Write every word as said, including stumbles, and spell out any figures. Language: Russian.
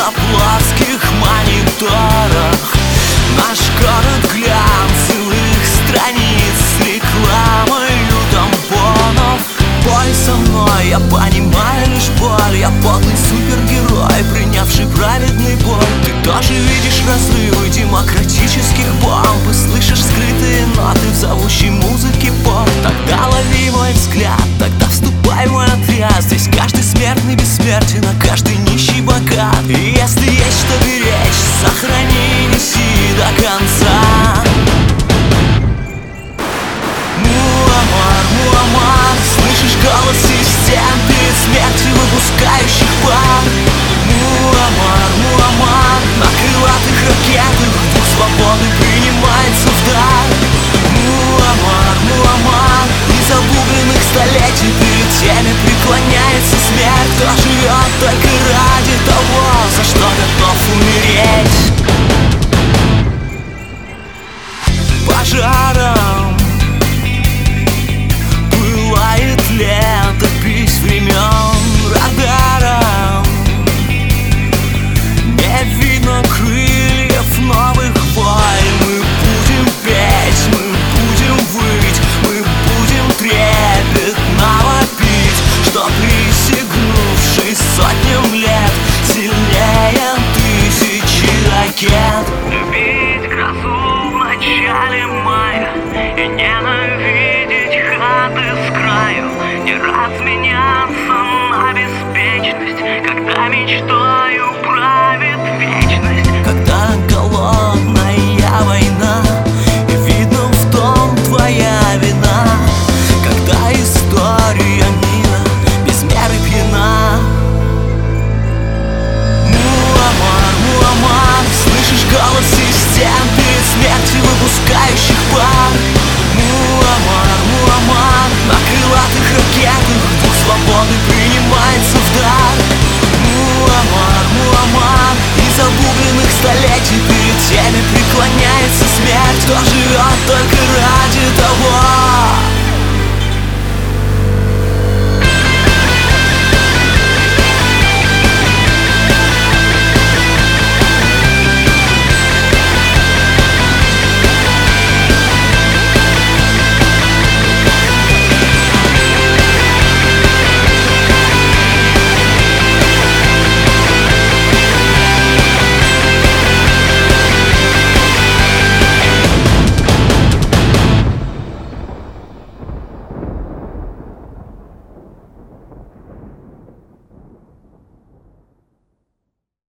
на плоских мониторах. Наш город глянцевых страниц с рекламою тампонов. Пой со мной, я понимаю лишь боль. Я подлый супергерой, принявший праведный бой. Ты тоже видишь разрывы демократических бомб и слышишь скрытые ноты в зовущей музыке поп. Тогда лови мой взгляд, тогда вступай в мой отряд. Здесь каждый смертный бессмертен, а каждый нищий богат. И если есть что беречь, сохрани и неси до конца. Муамар, Муамар, слышишь голос из стен перед смертью выпускающих пар. Муамар, Муамар, на крылатых ракетах дух свободы принимается в дар. Муамар, Муамар, из обугленных столетий перед теми преклоняется смерть, кто живет только ради того, за что готов умереть. Пожаром пылает летопись времен, радаром не видно крыльев новых войн. Мы будем петь, мы будем выть, мы будем трепетно вопить, что присягнувшись сотням лет сильнее тысячи ракет. Любить грозу в начале мая и ненавидеть хаты с краю, не разменяться на беспечность, когда мечтою правит вечность. Когда голодная война, и видно в том твоя вина. Когда история мира без меры пьяна. Муамар, Муамар, слышишь голос из стен перед смертью выпускающих пар. Муамар, Муамар, на крылатых ракетах дух свободы принимается в дар. Муамар, Муамар, из обугленных столетий перед теми преклоняется смерть, кто живет только